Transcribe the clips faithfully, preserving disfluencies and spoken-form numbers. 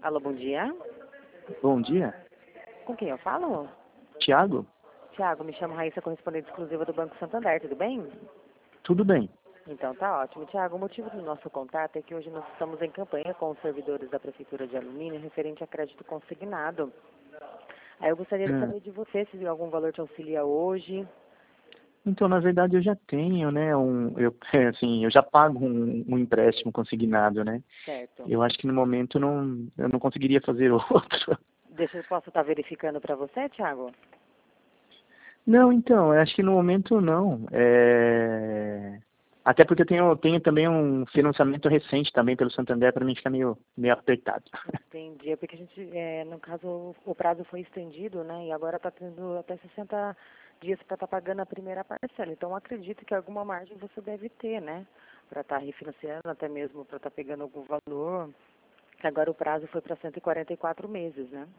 Alô, bom dia. Bom dia. Com quem eu falo? Tiago? Tiago, me chamo Raíssa, correspondente exclusiva do Banco Santander, tudo bem? Tudo bem. Então tá ótimo. Tiago, o motivo do nosso contato é que hoje nós estamos em campanha com os servidores da Prefeitura de Alumínio referente a crédito consignado. Aí eu gostaria de Hum. saber de você se algum valor te auxilia hoje. Então, na verdade, eu já tenho, né, um, eu, é, assim, eu já pago um, um empréstimo consignado, né? Certo. Eu acho que no momento não, eu não conseguiria fazer outro. Deixa eu posso estar verificando para você, Tiago? Não, então, eu acho que no momento não. É... Até porque eu tenho, tenho também um financiamento recente também pelo Santander, para mim ficar meio, meio apertado. Entendi. É porque a gente, é, no caso, o prazo foi estendido, né? E agora está tendo até sessenta dias para estar pagando a primeira parcela. Então, eu acredito que alguma margem você deve ter, né? Para estar refinanciando, até mesmo para estar pegando algum valor. Agora o prazo foi para cento e quarenta e quatro meses, né?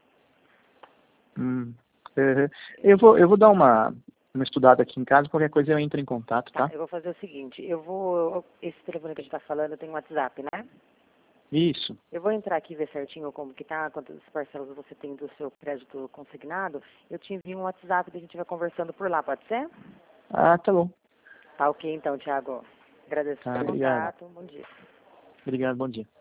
Hum. Uhum. Eu vou, eu vou dar uma, uma estudada aqui em casa, qualquer coisa eu entro em contato, Tá, tá? eu vou fazer o seguinte. Eu vou... Esse telefone que a gente está falando tem um WhatsApp, né? Isso. Eu vou entrar aqui e ver certinho como que tá, quantas parcelas você tem do seu crédito consignado. Eu te envio um WhatsApp e a gente vai conversando por lá, pode ser? Ah, tá bom. Tá ok então, Thiago. Agradeço Tá, pelo obrigado. contato. Bom dia. Obrigado, bom dia.